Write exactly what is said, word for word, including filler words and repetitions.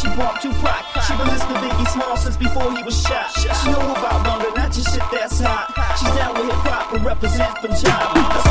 she bumped Tupac. She been listening to Biggie Small since before he was shot. She know about murder, not just shit that's hot. She's down with hip hop and represent Punjab.